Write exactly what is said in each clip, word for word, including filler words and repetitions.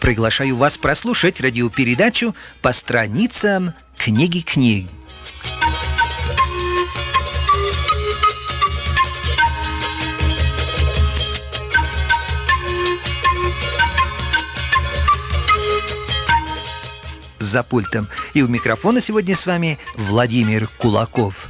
Приглашаю вас прослушать радиопередачу «По страницам книги книг». За пультом и у микрофона сегодня с вами Владимир Кулаков.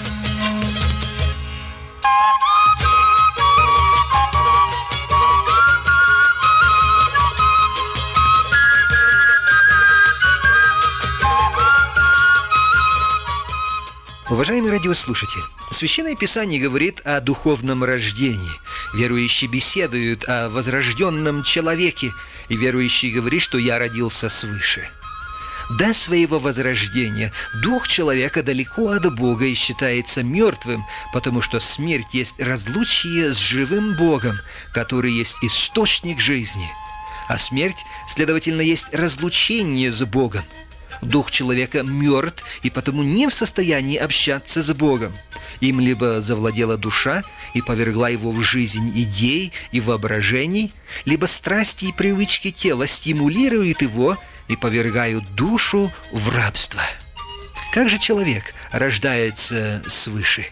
Уважаемый радиослушатель, Священное Писание говорит о духовном рождении. Верующие беседуют о возрожденном человеке, и верующий говорит, что «я родился свыше». До своего возрождения дух человека далеко от Бога и считается мертвым, потому что смерть есть разлучие с живым Богом, который есть источник жизни. А смерть, следовательно, есть разлучение с Богом. Дух человека мертв и потому не в состоянии общаться с Богом. Им либо завладела душа и повергла его в жизнь идей и воображений, либо страсти и привычки тела стимулируют его и повергают душу в рабство. Как же человек рождается свыше?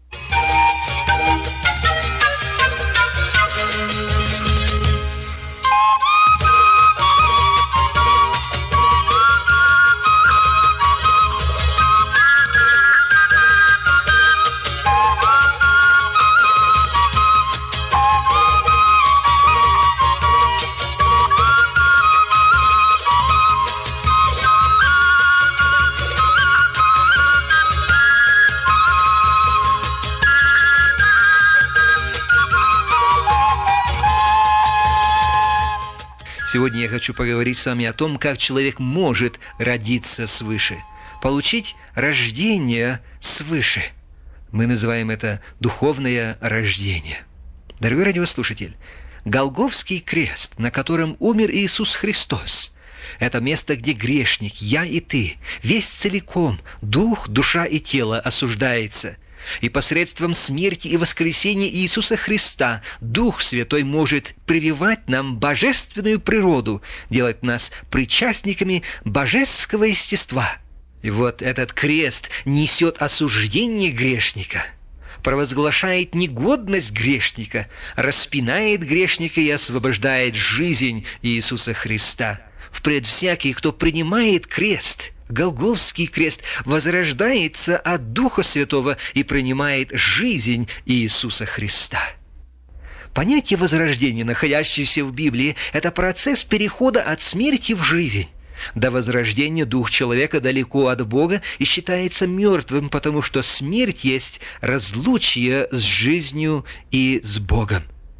Сегодня я хочу поговорить с вами о том, как человек может родиться свыше, получить рождение свыше. Мы называем это духовное рождение. Дорогой радиослушатель, Голгофский крест, на котором умер Иисус Христос, это место, где грешник, я и ты, весь целиком, дух, душа и тело осуждается. И посредством смерти и воскресения Иисуса Христа Дух Святой может прививать нам божественную природу, делать нас причастниками божественного естества. И вот этот крест несет осуждение грешника, провозглашает негодность грешника, распинает грешника и освобождает жизнь Иисуса Христа. Впред всякий, кто принимает крест, Голгофский крест, возрождается от Духа Святого и принимает жизнь Иисуса Христа. Понятие возрождения, находящееся в Библии, это процесс перехода от смерти в жизнь. До возрождения дух человека далеко от Бога и считается мертвым, потому что смерть есть разлучие с жизнью и с Богом,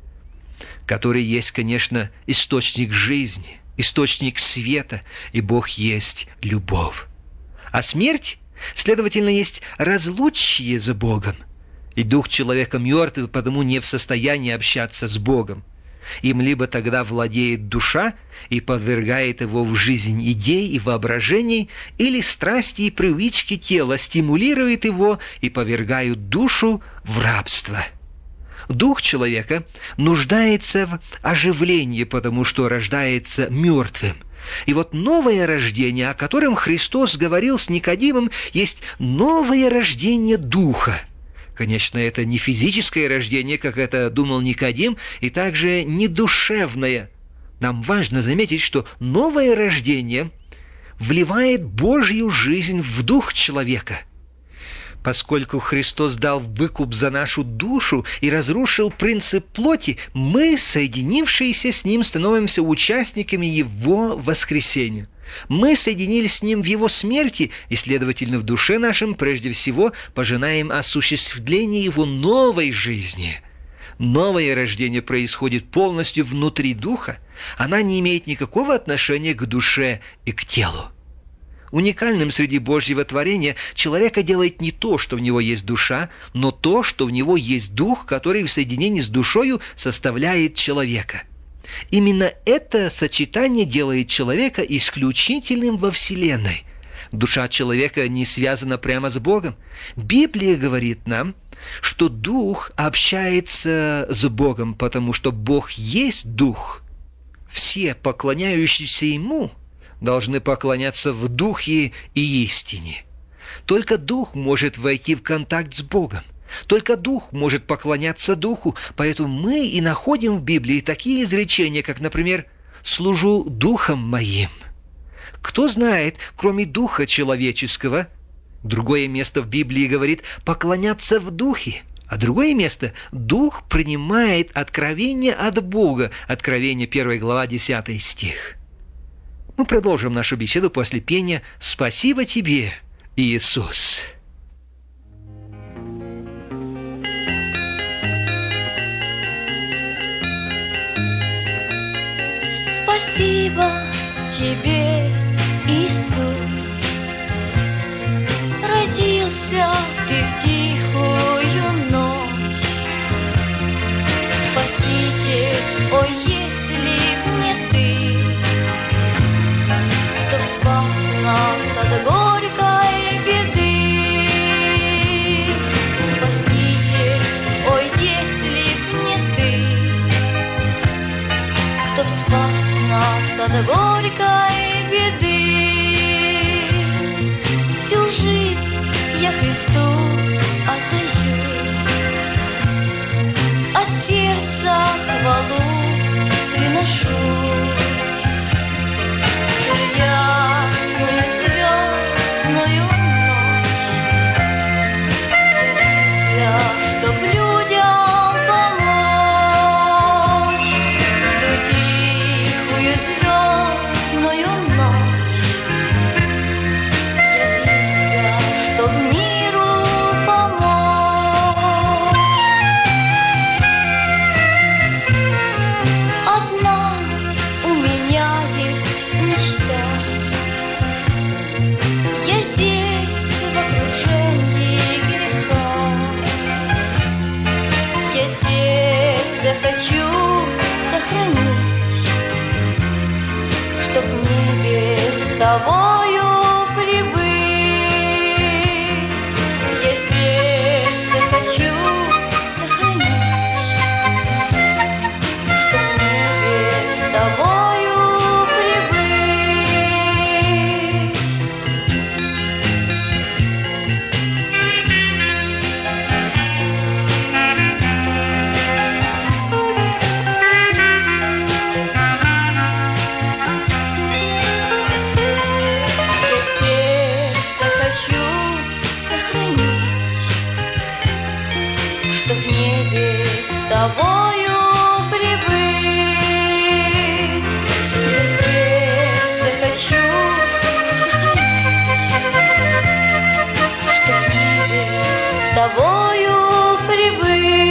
который есть, конечно, источник жизни, источник света, и Бог есть любовь. А смерть, следовательно, есть разлучие с Богом, и дух человека мертв, потому не в состоянии общаться с Богом. Им либо тогда владеет душа и подвергает его в жизнь идей и воображений, или страсти и привычки тела стимулируют его и повергают душу в рабство. Дух человека нуждается в оживлении, потому что рождается мертвым. И вот новое рождение, о котором Христос говорил с Никодимом, есть новое рождение духа. Конечно, это не физическое рождение, как это думал Никодим, и также не душевное. Нам важно заметить, что новое рождение вливает Божью жизнь в дух человека. Поскольку Христос дал выкуп за нашу душу и разрушил принцип плоти, мы, соединившиеся с Ним, становимся участниками Его воскресения. Мы соединились с Ним в Его смерти, и, следовательно, в душе нашем прежде всего пожинаем осуществление Его новой жизни. Новое рождение происходит полностью внутри духа. Она не имеет никакого отношения к душе и к телу. Уникальным среди Божьего творения человека делает не то, что в него есть душа, но то, что в него есть дух, который в соединении с душою составляет человека. Именно это сочетание делает человека исключительным во Вселенной. Душа человека не связана прямо с Богом. Библия говорит нам, что дух общается с Богом, потому что Бог есть дух. все поклоняющиеся Ему должны поклоняться в духе и истине. Только Дух может войти в контакт с Богом. Только Дух может поклоняться Духу. Поэтому мы и находим в Библии такие изречения, как, например, «служу Духом моим». Кто знает, кроме Духа человеческого? Другое место в Библии говорит «поклоняться в Духе». А другое место – Дух принимает откровение от Бога. Откровение первая глава, десятый стих. Мы продолжим нашу беседу после пения «Спасибо тебе, Иисус». Спасибо тебе, Иисус. Родился ты в тихую ночь. Спаситель, ой, если б не ты, кто б спас нас от горькой беды. Спаситель, ой, если б не ты, кто б спас нас от горькой беды. Всю жизнь я Христу отдаю, от сердца хвалу приношу. В ясную звездную ночь явился, чтоб людям помочь. В ту тихую звездную ночь явился, чтоб миру помочь. Одна у меня есть мечта. Я здесь в окружении греха. Я сердце хочу сохранить, чтоб в небе с тобою прибыть. Я сердце хочу сохранить, чтоб в небе с тобою прибыть. Я сердце хочу сохранить, чтоб в небе с тобою прибыть. Я сердце хочу сохранить, чтоб в небе с тобою прибыть.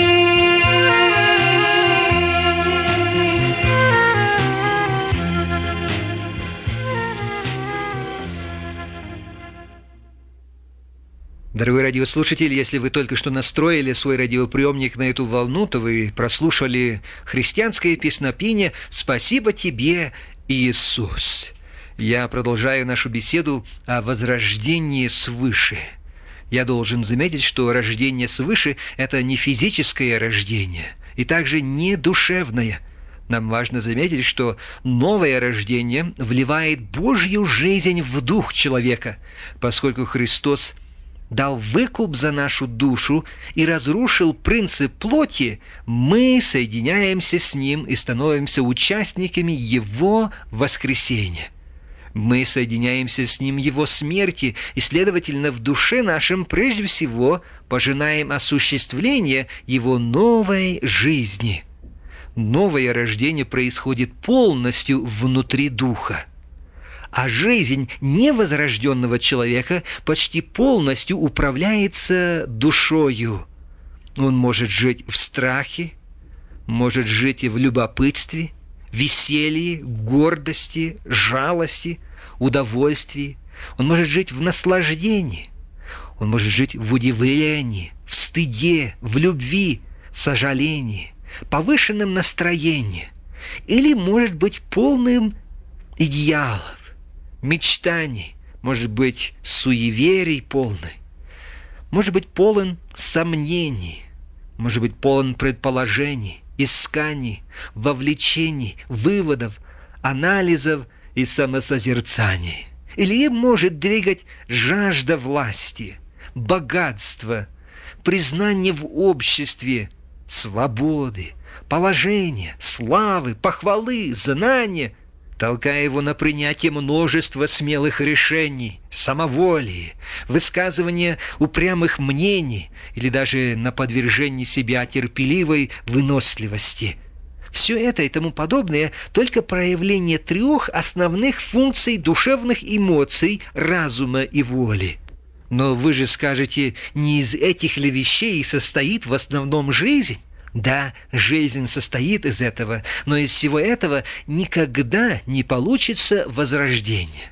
Дорогой радиослушатель, если вы только что настроили свой радиоприемник на эту волну, то вы прослушали христианское песнопение «Спасибо тебе, Иисус». Я продолжаю нашу беседу о возрождении свыше. Я должен заметить, что рождение свыше – это не физическое рождение, и также не душевное. Нам важно заметить, что новое рождение вливает Божью жизнь в дух человека, поскольку Христос дал выкуп за нашу душу и разрушил принцип плоти, мы соединяемся с Ним и становимся участниками Его воскресения. Мы соединяемся с Ним в Его смерти, и, следовательно, в душе нашем прежде всего пожинаем осуществление Его новой жизни. Новое рождение происходит полностью внутри духа. А жизнь невозрожденного человека почти полностью управляется душою. Он может жить в страхе, может жить в любопытстве, веселье, гордости, жалости, удовольствии. Он может жить в наслаждении, он может жить в удивлении, в стыде, в любви, сожалении, повышенном настроении. Или может быть полным идеалов, мечтаний, может быть, суеверий полный, может быть, полон сомнений, может быть, полон предположений, исканий, вовлечений, выводов, анализов и самосозерцаний. Или им может двигать жажда власти, богатства, признание в обществе, свободы, положения, славы, похвалы, знания, толкая его на принятие множества смелых решений, самоволии, высказывание упрямых мнений или даже на подвержение себя терпеливой выносливости. Все это и тому подобное только проявление трех основных функций душевных эмоций, разума и воли. Но вы же скажете, не из этих ли вещей состоит в основном жизнь? Да, жизнь состоит из этого, но из всего этого никогда не получится возрождение.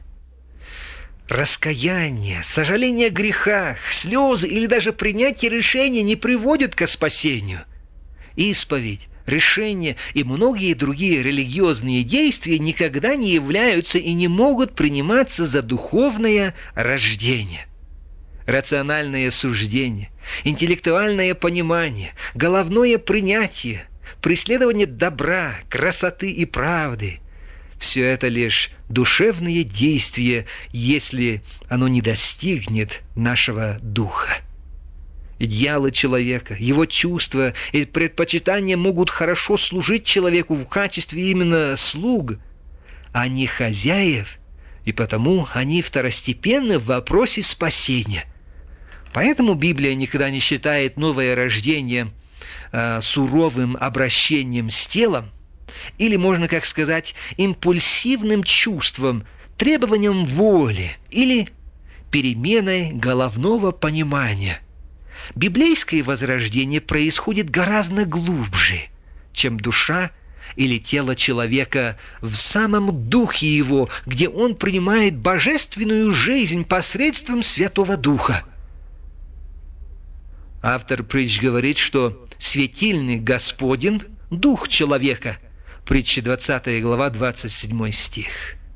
Раскаяние, сожаление о грехах, слезы или даже принятие решения не приводят к спасению. Исповедь, решения и многие другие религиозные действия никогда не являются и не могут приниматься за духовное рождение. Рациональное суждение, интеллектуальное понимание, головное принятие, преследование добра, красоты и правды – все это лишь душевные действия, если оно не достигнет нашего духа. Идеалы человека, его чувства и предпочитания могут хорошо служить человеку в качестве именно слуг, а не хозяев, и потому они второстепенны в вопросе спасения. Поэтому Библия никогда не считает новое рождение э, суровым обращением с телом, или, можно как сказать, импульсивным чувством, требованием воли или переменой головного понимания. Библейское возрождение происходит гораздо глубже, чем душа или тело человека в самом духе его, где он принимает божественную жизнь посредством Святого Духа. Автор притч говорит, что светильник Господень – дух человека. Притча двадцатая глава, двадцать седьмой стих.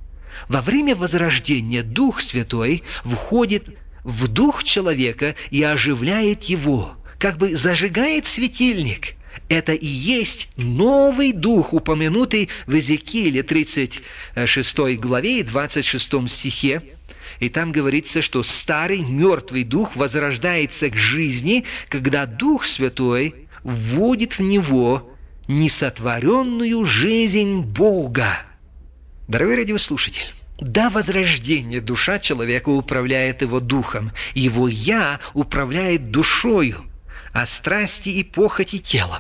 Во время возрождения Дух Святой входит в дух человека и оживляет его, как бы зажигает светильник. Это и есть новый дух, упомянутый в Иезекииле тридцать шестой главе и двадцать шестом стихе. И там говорится, что старый мертвый дух возрождается к жизни, когда Дух Святой вводит в него несотворенную жизнь Бога. Дорогой радиослушатель, до возрождения душа человека управляет его духом, его «я» управляет душою, а страсти и похоти телом.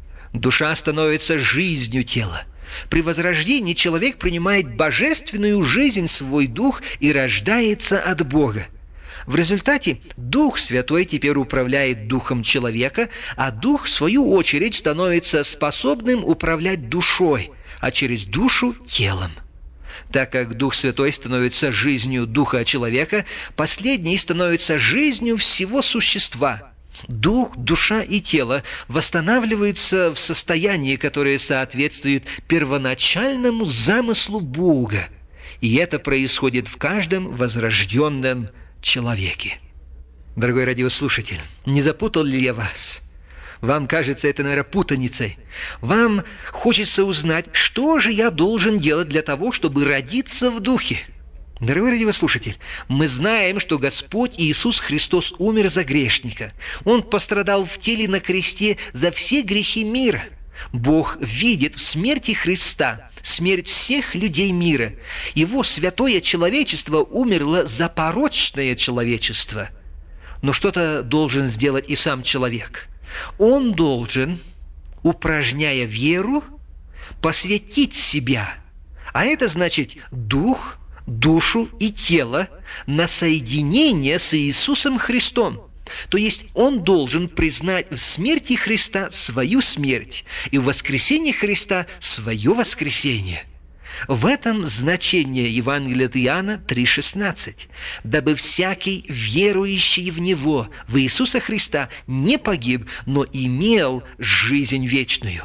Душа становится жизнью тела. При возрождении человек принимает божественную жизнь в свой дух и рождается от Бога. В результате Дух Святой теперь управляет духом человека, а дух, в свою очередь, становится способным управлять душой, а через душу – телом. Так как Дух Святой становится жизнью духа человека, последний становится жизнью всего существа. Дух, душа и тело восстанавливаются в состоянии, которое соответствует первоначальному замыслу Бога. И это происходит в каждом возрожденном человеке. Дорогой радиослушатель, не запутал ли я вас? Вам кажется это, наверное, путаницей. Вам хочется узнать, что же я должен делать для того, чтобы родиться в духе. Дорогой радиослушатель, мы знаем, что Господь Иисус Христос умер за грешника. Он пострадал в теле на кресте за все грехи мира. Бог видит в смерти Христа смерть всех людей мира. Его святое человечество умерло за порочное человечество. Но что-то должен сделать и сам человек. Он должен, упражняя веру, посвятить себя. А это значит дух, душу и тело на соединение с Иисусом Христом. То есть он должен признать в смерти Христа свою смерть и в воскресении Христа свое воскресение. В этом значение Евангелия от Иоанна три шестнадцать. «Дабы всякий, верующий в Него, в Иисуса Христа, не погиб, но имел жизнь вечную».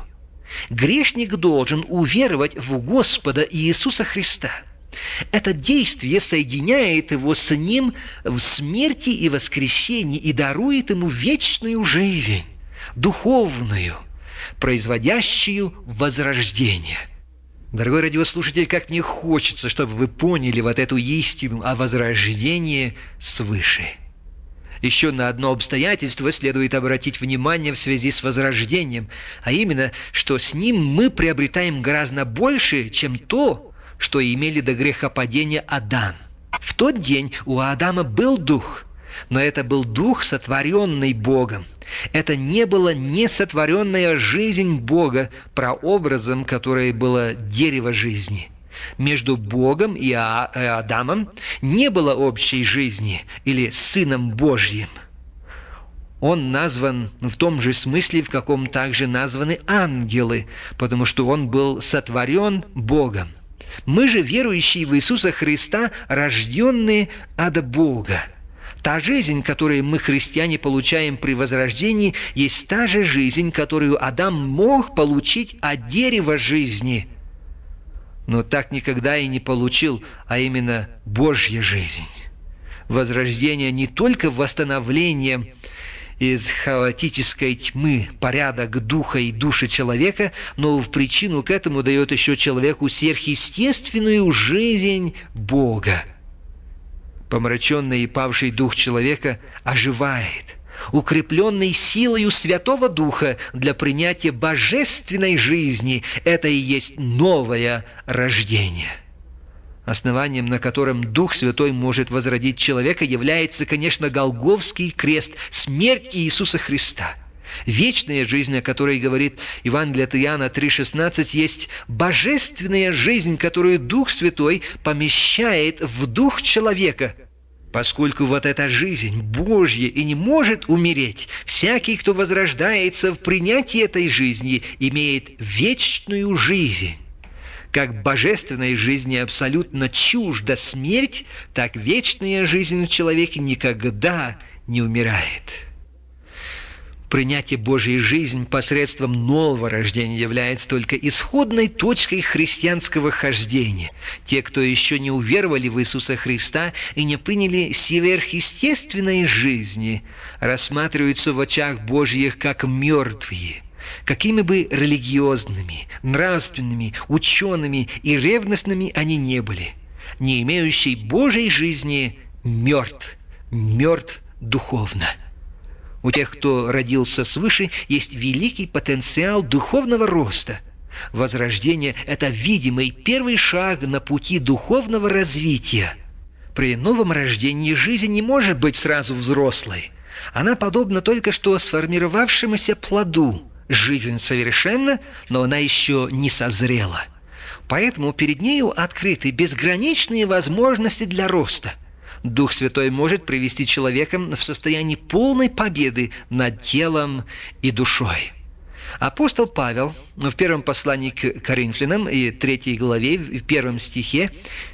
Грешник должен уверовать в Господа Иисуса Христа. Это действие соединяет его с Ним в смерти и воскресении и дарует ему вечную жизнь, духовную, производящую возрождение. Дорогой радиослушатель, как мне хочется, чтобы вы поняли вот эту истину о возрождении свыше. Еще на одно обстоятельство следует обратить внимание в связи с возрождением, а именно, что с ним мы приобретаем гораздо больше, чем то, что имели до грехопадения Адам. В тот день у Адама был дух, но это был дух, сотворенный Богом. Это не была несотворенная жизнь Бога прообразом, которое было дерево жизни. Между Богом и Адамом не было общей жизни или Сыном Божьим. Он назван в том же смысле, в каком также названы ангелы, потому что он был сотворен Богом. Мы же, верующие в Иисуса Христа, рожденные от Бога. Та жизнь, которую мы, христиане, получаем при возрождении, есть та же жизнь, которую Адам мог получить от дерева жизни, но так никогда и не получил, а именно Божья жизнь. Возрождение не только восстановление из хаотической тьмы порядок духа и души человека, но в причину к этому дает еще человеку сверхъестественную жизнь Бога. Помраченный и павший дух человека оживает, укрепленный силою Святого Духа для принятия божественной жизни. Это и есть новое рождение. Основанием, на котором Дух Святой может возродить человека, является, конечно, Голгофский крест, смерть Иисуса Христа. Вечная жизнь, о которой говорит Евангелие от Иоанна три шестнадцать, есть божественная жизнь, которую Дух Святой помещает в дух человека. Поскольку вот эта жизнь Божья и не может умереть, всякий, кто возрождается в принятии этой жизни, имеет вечную жизнь. Как божественной жизни абсолютно чужда смерть, так вечная жизнь в человеке никогда не умирает. Принятие Божьей жизни посредством нового рождения является только исходной точкой христианского хождения. Те, кто еще не уверовали в Иисуса Христа и не приняли сверхъестественной жизни, рассматриваются в очах Божьих как мертвые. Какими бы религиозными, нравственными, учеными и ревностными они не были, не имеющий Божьей жизни мертв, мертв духовно. У тех, кто родился свыше, есть великий потенциал духовного роста. Возрождение – это видимый первый шаг на пути духовного развития. При новом рождении жизнь не может быть сразу взрослой. Она подобна только что сформировавшемуся плоду. Жизнь совершенна, но она еще не созрела. Поэтому перед нею открыты безграничные возможности для роста. Дух Святой может привести человека в состояние полной победы над телом и душой. Апостол Павел в первом послании к Коринфянам и третьей главе, в первом стихе,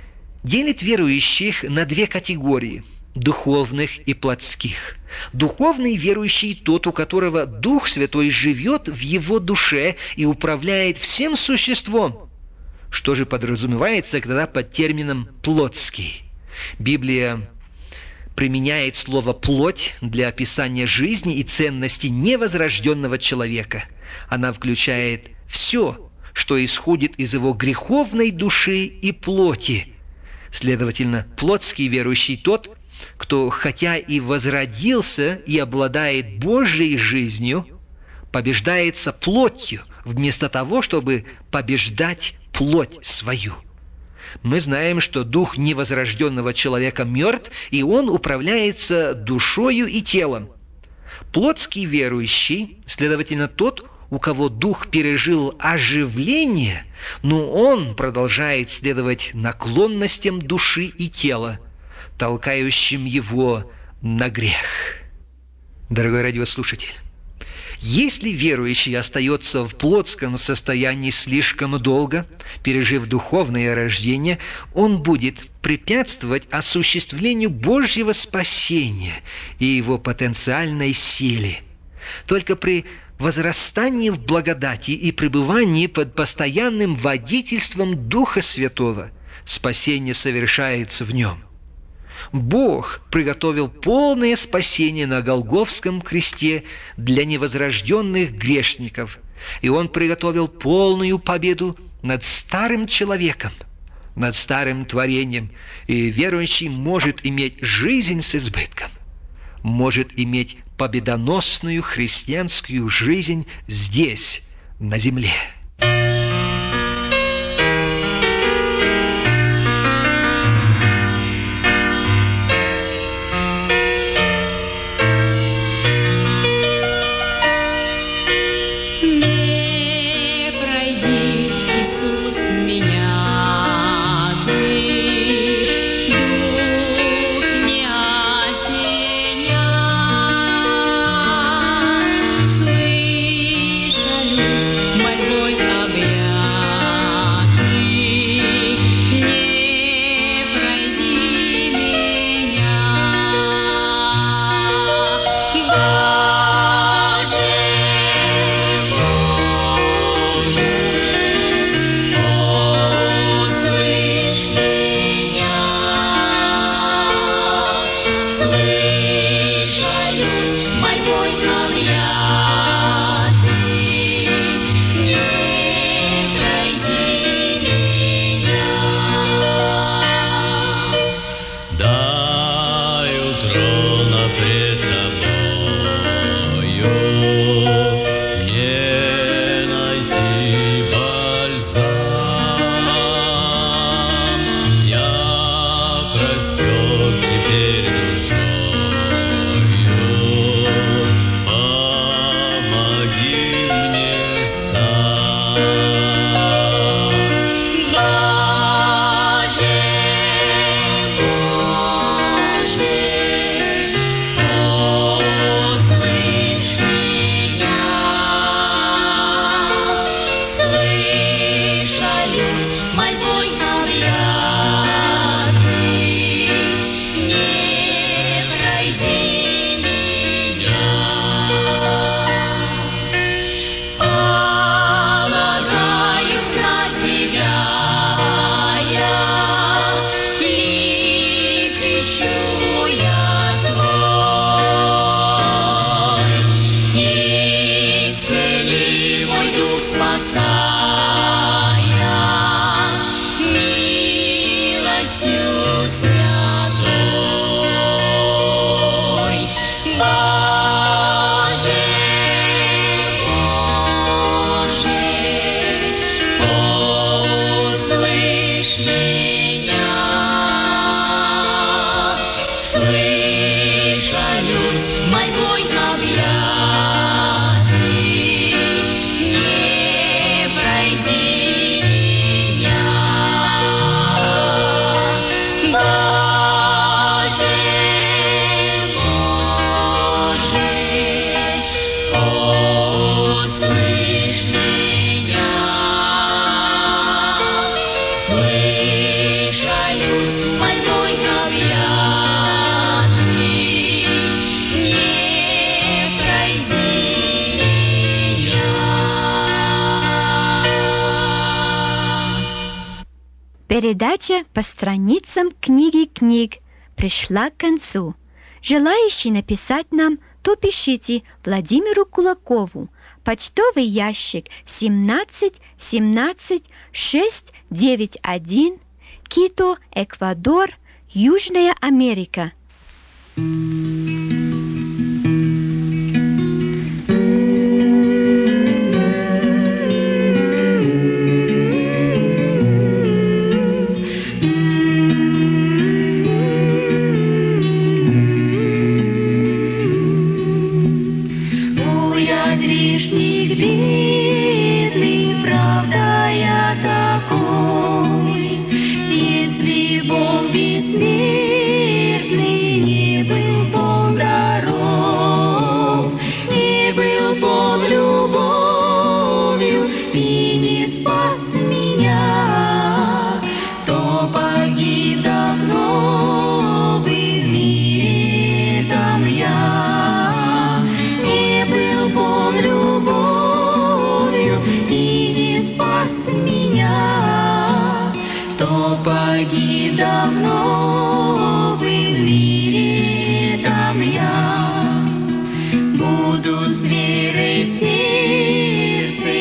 делит верующих на две категории – духовных и плотских. Духовный верующий – тот, у которого Дух Святой живет в его душе и управляет всем существом. Что же подразумевается тогда под термином «плотский»? Библия применяет слово «плоть» для описания жизни и ценности невозрожденного человека. Она включает все, что исходит из его греховной души и плоти. Следовательно, плотский верующий тот, кто, хотя и возродился и обладает Божьей жизнью, побеждается плотью, вместо того, чтобы побеждать плоть свою. Мы знаем, что дух невозрожденного человека мертв, и он управляется душою и телом. Плотский верующий, следовательно, тот, у кого дух пережил оживление, но он продолжает следовать наклонностям души и тела, толкающим его на грех. Дорогой радиослушатель, если верующий остается в плотском состоянии слишком долго, пережив духовное рождение, он будет препятствовать осуществлению Божьего спасения и его потенциальной силе. Только при возрастании в благодати и пребывании под постоянным водительством Духа Святого спасение совершается в нем. Бог приготовил полное спасение на Голгофском кресте для невозрожденных грешников, И Он приготовил полную победу над старым человеком, над старым творением. И верующий может иметь жизнь с избытком, может иметь победоносную христианскую жизнь здесь, на земле. Передача по страницам книги книг пришла к концу. Желающие написать нам, то пишите Владимиру Кулакову, почтовый ящик семнадцать семнадцать шестьсот девяносто один, Кито, Эквадор, Южная Америка. Буду с верой в сердце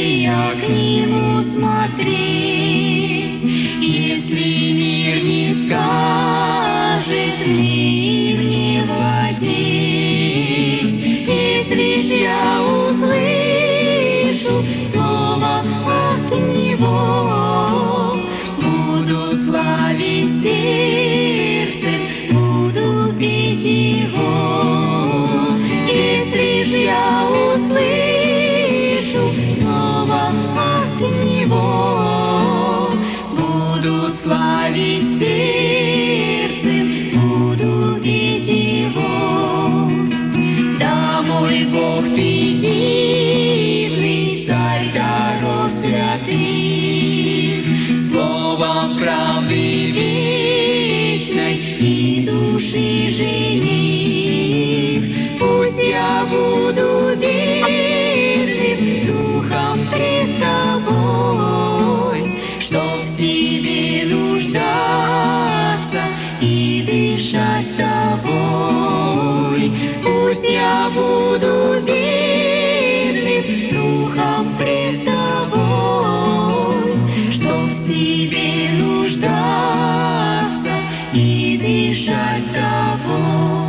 бывший жених. Пусть я буду верным духом пред тобой, чтоб в тебе нуждаться и дышать с тобой. Пусть я буду верным духом пред тобой, чтоб в тебе нуждаться и дышать с тобой.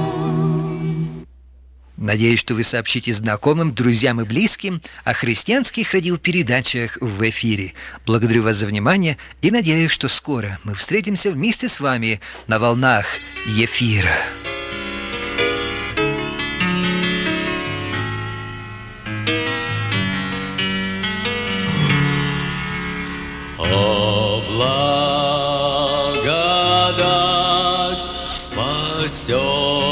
Надеюсь, что вы сообщите знакомым, друзьям и близким о христианских радиопередачах в эфире. Благодарю вас за внимание и надеюсь, что скоро мы встретимся вместе с вами на волнах эфира. О, благодать спасет